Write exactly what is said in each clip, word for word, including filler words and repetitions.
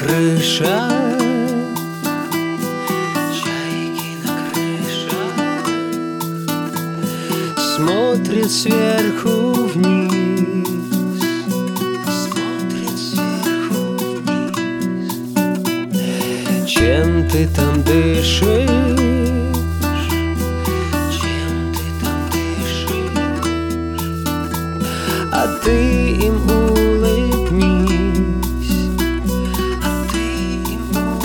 крышах, чайки на крышах смотрят сверху вниз, смотрят сверху вниз. Чем ты там дышишь? А ты им улыбнись, а ты им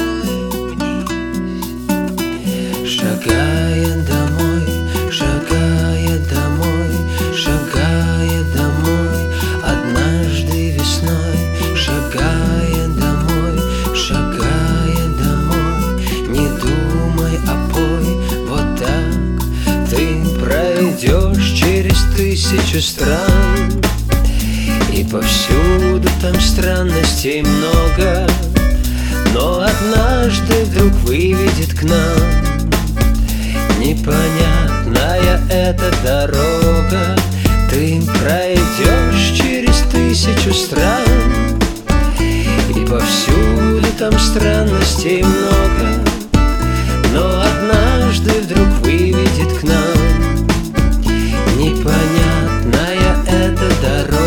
улыбнись. Шагая домой, шагая домой, шагая домой, однажды весной, шагая домой, шагая домой, не думай, а пой, вот так ты пройдешь через тысячу стран. И повсюду там странностей много, но однажды вдруг выведет к нам непонятная эта дорога. Ты пройдешь через тысячу стран, и повсюду там странностей много, но однажды вдруг выведет к нам непонятная эта дорога.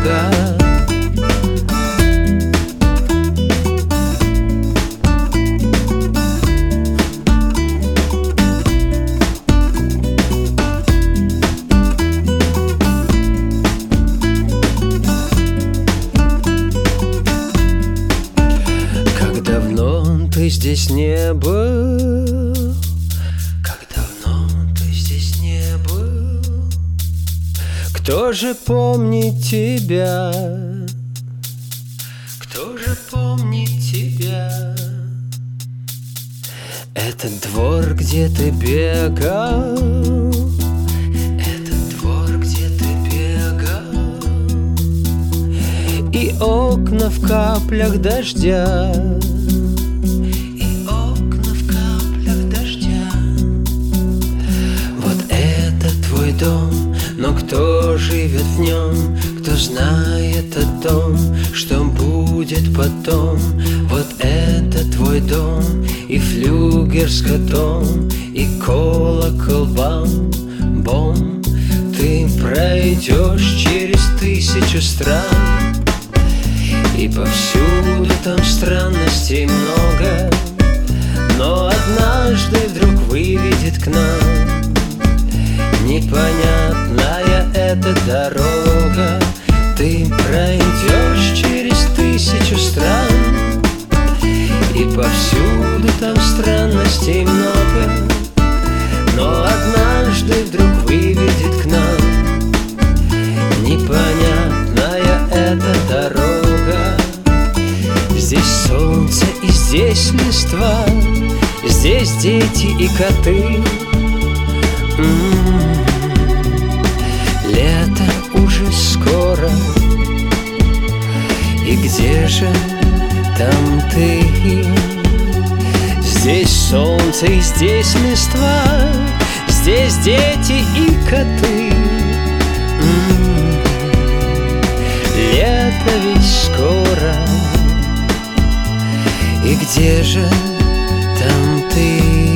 Как давно ты здесь не был, как давно ты здесь не был. Кто же помнит тебя? Кто же помнит тебя? Этот двор, где ты бегал, этот двор, где ты бегал, и окна в каплях дождя, и окна в каплях дождя. Вот это твой дом, но кто живет в нем, кто знает о том, что будет потом? Вот это твой дом, и флюгер с котом, и колокол бам-бом. Ты пройдешь через тысячу стран, и повсюду там странностей много, но однажды вдруг выведет к нам непонятная эта дорога. Ты пройдешь через тысячу стран, и повсюду там странностей много, но однажды вдруг выведет к нам непонятная эта дорога. Здесь солнце и здесь листва, здесь дети и коты. М-м-м. Лето уже скоро, и где же там ты? Здесь солнце и здесь листва, здесь дети и коты. М-м-м. Лето ведь скоро, и где же там ты?